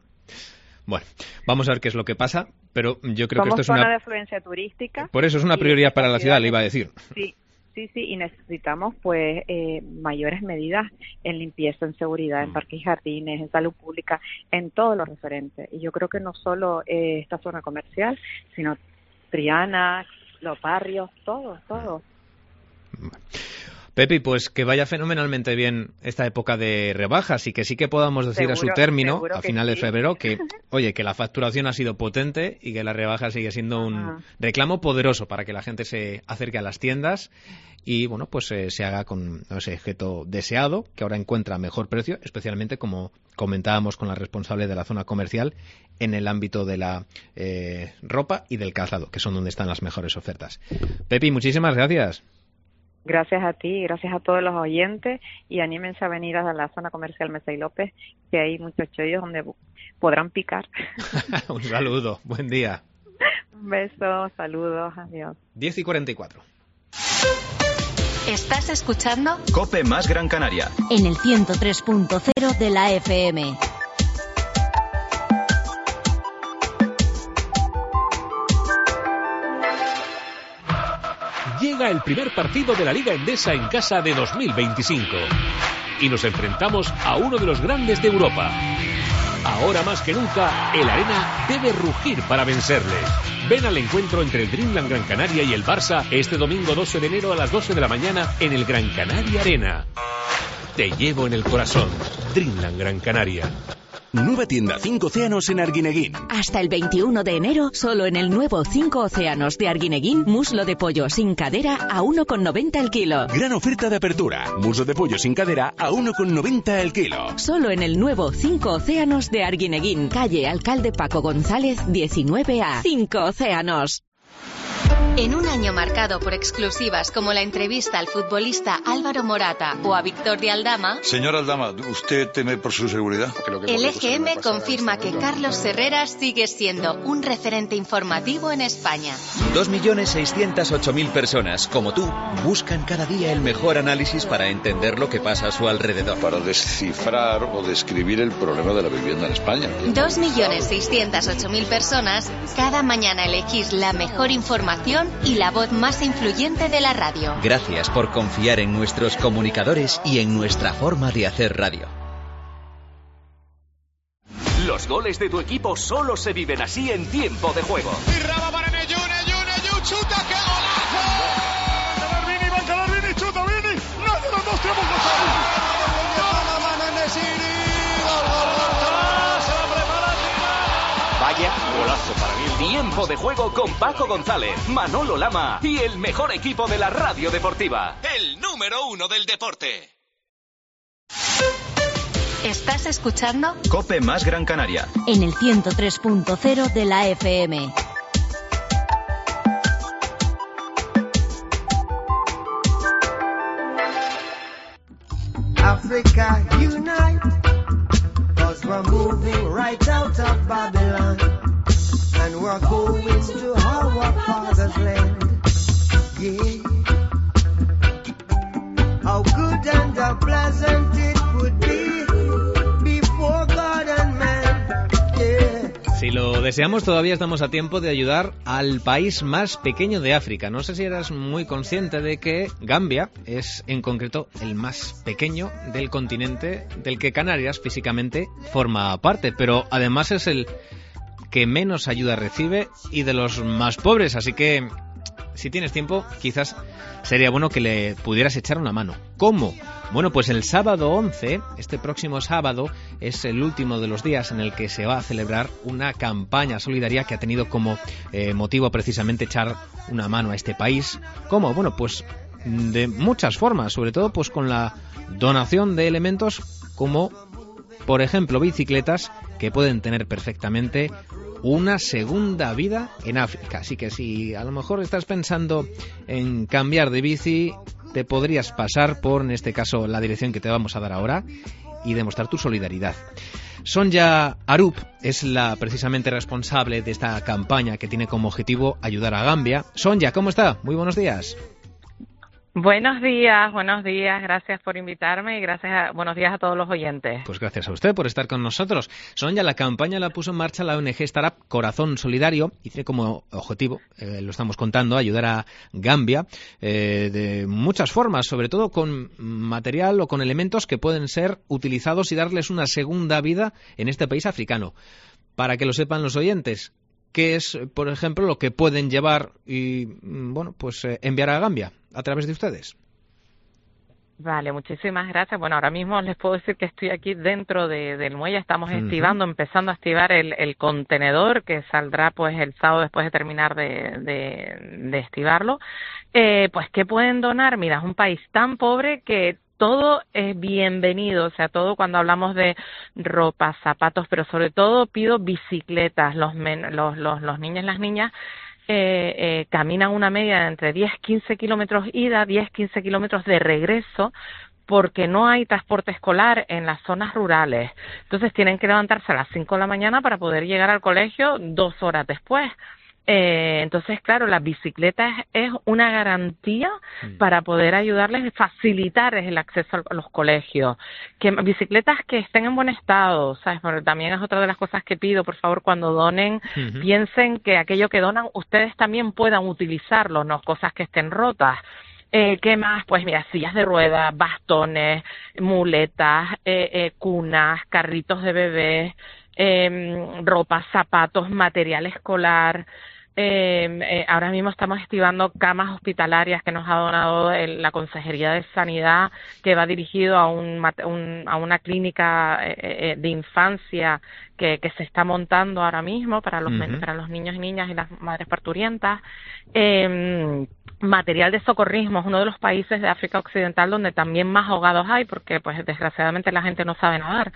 Bueno, vamos a ver qué es lo que pasa, pero yo creo que esto es zona de afluencia turística. Por eso es una prioridad para la ciudad, le iba a decir. Sí, y necesitamos pues mayores medidas en limpieza, en seguridad, en parques y jardines, en salud pública, en todo lo referente. Y yo creo que no solo esta zona comercial, sino Triana, los barrios, todo. Pepi, pues que vaya fenomenalmente bien esta época de rebajas y que sí que podamos decir a su término, a final de febrero, que oye, que la facturación ha sido potente y que la rebaja sigue siendo un reclamo poderoso para que la gente se acerque a las tiendas y bueno, pues se haga con ese objeto deseado, que ahora encuentra mejor precio, especialmente como comentábamos con la responsable de la zona comercial en el ámbito de la ropa y del calzado, que son donde están las mejores ofertas. Pepi, muchísimas gracias. Gracias a ti, gracias a todos los oyentes y anímense a venir a la zona comercial Mesa y López, que hay muchos chollos donde podrán picar. Un saludo, buen día. Un beso, saludos, adiós. 10:44. ¿Estás escuchando? COPE más Gran Canaria. En el 103.0 de la FM. Llega el primer partido de la Liga Endesa en casa de 2025 y nos enfrentamos a uno de los grandes de Europa. Ahora más que nunca, el Arena debe rugir para vencerles. Ven al encuentro entre el Dreamland Gran Canaria y el Barça este domingo 12 de enero a las 12 de la mañana en el Gran Canaria Arena. Te llevo en el corazón, Dreamland Gran Canaria. Nueva tienda 5 Océanos en Arguineguín. Hasta el 21 de enero, solo en el nuevo 5 Océanos de Arguineguín, muslo de pollo sin cadera a 1,90 el kilo. Gran oferta de apertura. Muslo de pollo sin cadera a 1,90 el kilo. Solo en el nuevo 5 Océanos de Arguineguín, calle Alcalde Paco González, 19A. 5 Océanos. En un año marcado por exclusivas como la entrevista al futbolista Álvaro Morata o a Víctor de Aldama, Señor Aldama, ¿usted teme por su seguridad? el EGM confirma que Carlos Herrera sigue siendo un referente informativo en España. 2.608.000 personas, como tú, buscan cada día el mejor análisis para entender lo que pasa a su alrededor. Para descifrar o describir el problema de la vivienda en España. 2.608.000 personas, cada mañana elegís la mejor información y la voz más influyente de la radio. Gracias por confiar en nuestros comunicadores y en nuestra forma de hacer radio. Los goles de tu equipo solo se viven así en tiempo de juego. Y Raba para Neyu, chuta, ¡qué golazo! Vini, va Vini, chuta, Vini. ¡No, los dos tenemos Vaya golazo para mí. Tiempo de juego con Paco González, Manolo Lama y el mejor equipo de la radio deportiva. El número 1 del deporte. ¿Estás escuchando? COPE más Gran Canaria. En el 103.0 de la FM. Africa unite, 'cause we're moving right out of Babylon, and we're going to our father's land. Yeah. How good and how pleasant it would be before God and man. Yeah. Si lo deseamos, todavía estamos a tiempo de ayudar al país más pequeño de África. No sé si eras muy consciente de que Gambia es, en concreto, el más pequeño del continente del que Canarias físicamente forma parte, pero además es el que menos ayuda recibe y de los más pobres, así que si tienes tiempo, quizás sería bueno que le pudieras echar una mano. ¿Cómo? Bueno, pues el sábado 11, este próximo sábado, es el último de los días en el que se va a celebrar una campaña solidaria que ha tenido como motivo precisamente echar una mano a este país. ¿Cómo? Bueno, pues de muchas formas, sobre todo pues con la donación de elementos como, por ejemplo, bicicletas que pueden tener perfectamente una segunda vida en África. Así que si a lo mejor estás pensando en cambiar de bici, te podrías pasar por, en este caso, la dirección que te vamos a dar ahora y demostrar tu solidaridad. Sonja Arup es la precisamente responsable de esta campaña que tiene como objetivo ayudar a Gambia. Sonja, ¿cómo está? Muy buenos días. Buenos días, gracias por invitarme y buenos días a todos los oyentes. Pues gracias a usted por estar con nosotros. Sonja, la campaña la puso en marcha la ONG Startup Corazón Solidario y tiene como objetivo, lo estamos contando, ayudar a Gambia de muchas formas, sobre todo con material o con elementos que pueden ser utilizados y darles una segunda vida en este país africano. Para que lo sepan los oyentes, ¿qué es, por ejemplo, lo que pueden llevar y, bueno, pues enviar a Gambia a través de ustedes? Vale, muchísimas gracias. Bueno, ahora mismo les puedo decir que estoy aquí dentro del muelle. Estamos empezando a activar el contenedor que saldrá pues el sábado después de terminar de activarlo. Pues, ¿qué pueden donar? Mira, es un país tan pobre que todo es bienvenido, o sea, todo cuando hablamos de ropa, zapatos, pero sobre todo pido bicicletas. Los niños y las niñas caminan una media de entre 10-15 kilómetros ida, 10-15 kilómetros de regreso, porque no hay transporte escolar en las zonas rurales. Entonces tienen que levantarse a las 5 de la mañana para poder llegar al colegio 2 horas después. Entonces, claro, las bicicletas es una garantía para poder ayudarles, facilitarles el acceso a los colegios. Que bicicletas que estén en buen estado, ¿sabes? Porque también es otra de las cosas que pido, por favor, cuando donen, piensen que aquello que donan ustedes también puedan utilizarlo, no cosas que estén rotas. ¿Qué más? Pues mira, sillas de ruedas, bastones, muletas, cunas, carritos de bebés, ropa, zapatos, material escolar. Ahora mismo estamos activando camas hospitalarias que nos ha donado la Consejería de Sanidad, que va dirigido a una clínica de infancia que se está montando ahora mismo para los niños y niñas y las madres parturientas. Material de socorrismo, es uno de los países de África Occidental donde también más ahogados hay, porque pues desgraciadamente la gente no sabe nadar.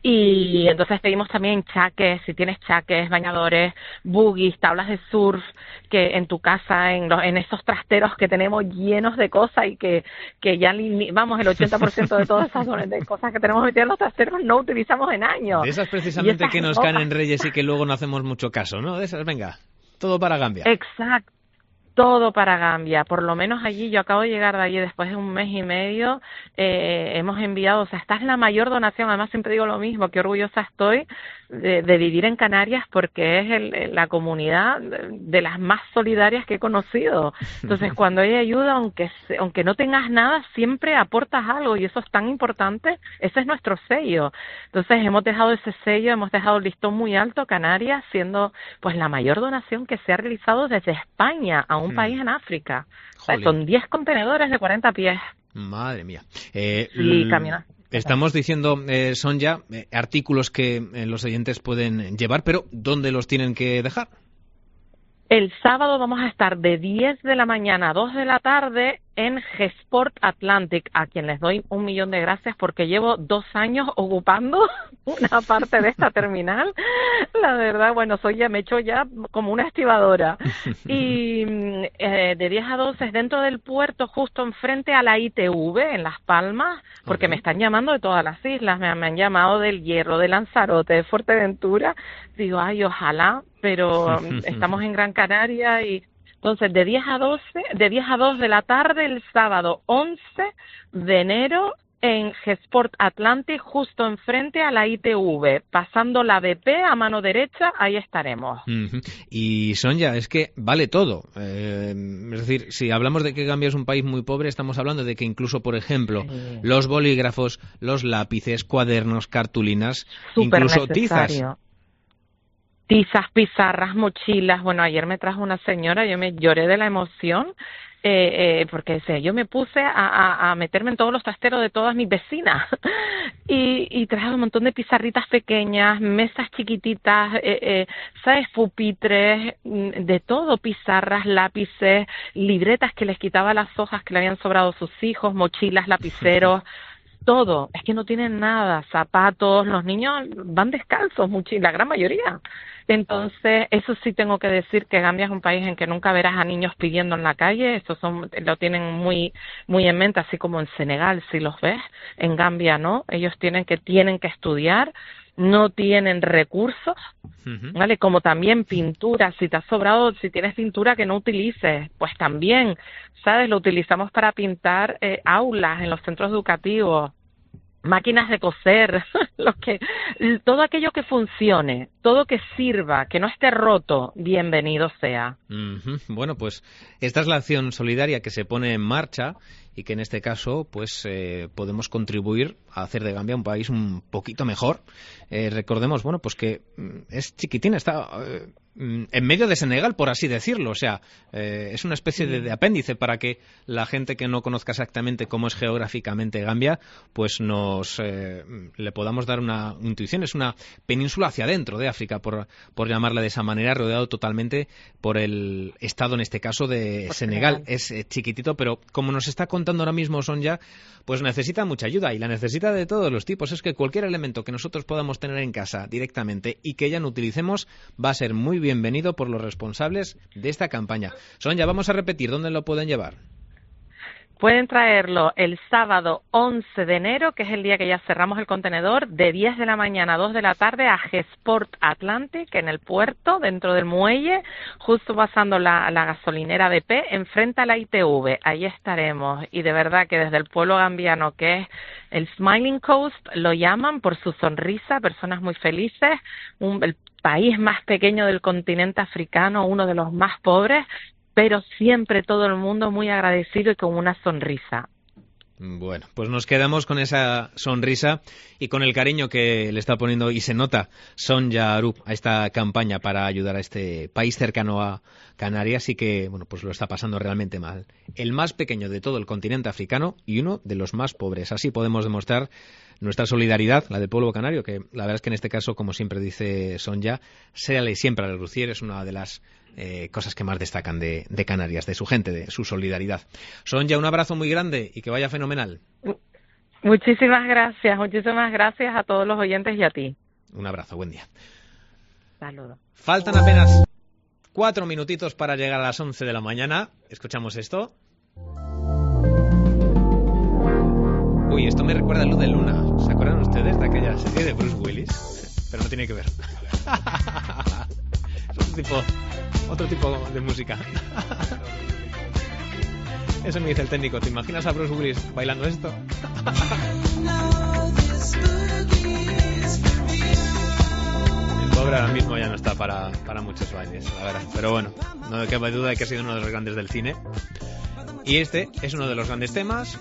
Y entonces pedimos también chaques, si tienes chaques, bañadores, buggies, tablas de surf, que en tu casa, en esos trasteros que tenemos llenos de cosas y que ya, vamos, el 80% de todas esas cosas que tenemos metidas en los trasteros no utilizamos en años. De esas precisamente que nos caen en Reyes y que luego no hacemos mucho caso, ¿no? De esas, venga, todo para Gambia. Exacto. Todo para Gambia, por lo menos allí, yo acabo de llegar de allí después de un mes y medio, hemos enviado, o sea, esta es la mayor donación, además siempre digo lo mismo, qué orgullosa estoy de vivir en Canarias porque es la comunidad de las más solidarias que he conocido. Entonces, cuando hay ayuda, aunque no tengas nada, siempre aportas algo y eso es tan importante, ese es nuestro sello. Entonces, hemos dejado ese sello, hemos dejado el listón muy alto, Canarias, siendo pues la mayor donación que se ha realizado desde España a un país en África. O sea, son 10 contenedores de 40 pies. Madre mía. Camina. Estamos diciendo, Sonia, artículos que los oyentes pueden llevar, pero ¿dónde los tienen que dejar? El sábado vamos a estar de 10 de la mañana a 2 de la tarde en Gesport Atlantic, a quien les doy 1.000.000 de gracias porque llevo 2 años ocupando una parte de esta terminal. La verdad, bueno, me he hecho ya como una estibadora. Y de 10 a 12 es dentro del puerto, justo enfrente a la ITV, en Las Palmas, porque me están llamando de todas las islas, me han llamado del Hierro, de Lanzarote, de Fuerteventura. Digo, ay, ojalá, pero estamos en Gran Canaria y... Entonces, de 10 a 2 de la tarde, el sábado 11 de enero, en Gesport Atlantic, justo enfrente a la ITV, pasando la BP a mano derecha, ahí estaremos. Y Sonia, es que vale todo. Es decir, si hablamos de que Gambia es un país muy pobre, estamos hablando de que incluso, por ejemplo, los bolígrafos, los lápices, cuadernos, cartulinas, incluso tizas. Tizas, pizarras, mochilas. Bueno, ayer me trajo una señora, yo me lloré de la emoción, porque yo me puse a meterme en todos los trasteros de todas mis vecinas y traje un montón de pizarritas pequeñas, mesas chiquititas, ¿sabes? Pupitres, de todo, pizarras, lápices, libretas que les quitaba las hojas que le habían sobrado a sus hijos, mochilas, lapiceros. Todo, es que no tienen nada, zapatos, los niños van descalzos, la gran mayoría. Entonces, eso sí tengo que decir que Gambia es un país en que nunca verás a niños pidiendo en la calle, lo tienen muy muy en mente, así como en Senegal, si los ves, en Gambia no, ellos tienen que estudiar, no tienen recursos, ¿vale? Como también pintura, si te ha sobrado, si tienes pintura que no utilices, pues también, ¿sabes? Lo utilizamos para pintar aulas en los centros educativos, máquinas de coser, todo aquello que funcione, todo que sirva, que no esté roto, bienvenido sea. Bueno, pues esta es la acción solidaria que se pone en marcha y que en este caso pues podemos contribuir a hacer de Gambia un país un poquito mejor. Recordemos, bueno, pues que es chiquitín, está en medio de Senegal, por así decirlo, o sea, es una especie de apéndice para que la gente que no conozca exactamente cómo es geográficamente Gambia, pues le podamos dar una intuición. Es una península hacia adentro de África, por llamarla de esa manera, rodeado totalmente por el estado, en este caso, de Senegal. Es chiquitito, pero como nos está contando ahora mismo Sonia, pues necesita mucha ayuda y la necesita de todos los tipos. Es que cualquier elemento que nosotros podamos tener en casa directamente y que ya no utilicemos va a ser muy bienvenido por los responsables de esta campaña. Sonia, vamos a repetir, ¿dónde lo pueden llevar? Pueden traerlo el sábado 11 de enero, que es el día que ya cerramos el contenedor, de 10 de la mañana a 2 de la tarde a Gesport Atlantic, en el puerto, dentro del muelle, justo pasando la gasolinera BP, enfrente a la ITV. Ahí estaremos. Y de verdad que desde el pueblo gambiano, que es el Smiling Coast, lo llaman por su sonrisa, personas muy felices, el país más pequeño del continente africano, uno de los más pobres, pero siempre todo el mundo muy agradecido y con una sonrisa. Bueno, pues nos quedamos con esa sonrisa y con el cariño que le está poniendo y se nota Sonja Arup a esta campaña para ayudar a este país cercano a Canarias y que, bueno, pues lo está pasando realmente mal. El más pequeño de todo el continente africano y uno de los más pobres. Así podemos demostrar nuestra solidaridad, la del pueblo canario, que la verdad es que en este caso, como siempre dice Sonja, séale siempre a relucir, es una de las cosas que más destacan de Canarias, de su gente, de su solidaridad. Sonja, un abrazo muy grande y que vaya fenomenal. Muchísimas gracias a todos los oyentes y a ti. Un abrazo, buen día. Saludos. Faltan apenas 4 minutitos para llegar a las 11 de la mañana. Escuchamos esto. Uy, esto me recuerda a Luz de Luna. ¿Se acuerdan ustedes de aquella serie de Bruce Willis? Pero no tiene que ver. Es otro tipo de música. Eso me dice el técnico. ¿Te imaginas a Bruce Willis bailando esto? El pobre ahora mismo ya no está para muchos bailes, la verdad. Pero bueno, no cabe duda de que ha sido uno de los grandes del cine. Y este es uno de los grandes temas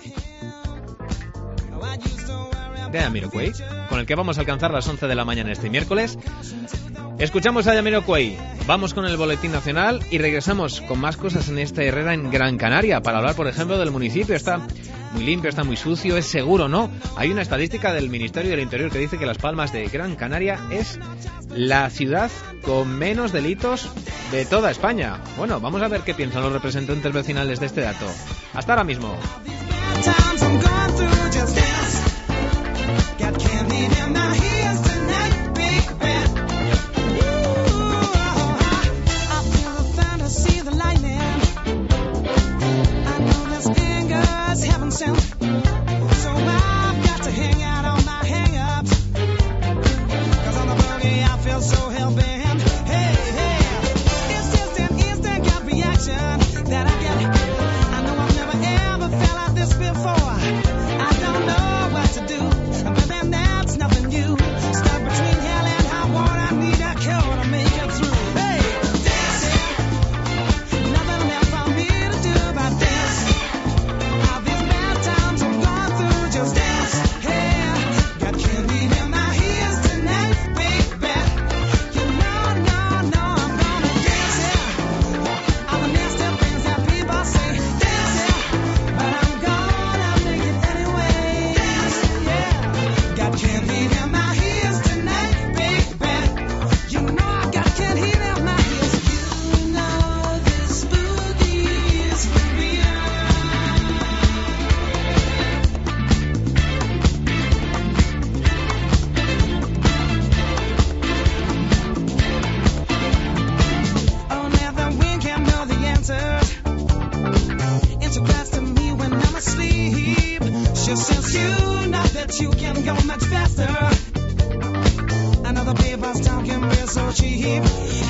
de Jamiroquai, con el que vamos a alcanzar las 11 de la mañana este miércoles. Escuchamos a Jamiroquai, vamos con el Boletín Nacional y regresamos con más cosas en esta Herrera en Gran Canaria, para hablar, por ejemplo, del municipio. Está muy limpio, está muy sucio, es seguro, ¿no? Hay una estadística del Ministerio del Interior que dice que Las Palmas de Gran Canaria es la ciudad con menos delitos de toda España. Bueno, vamos a ver qué piensan los representantes vecinales de este dato. Hasta ahora mismo. Another paper's talking real so cheap.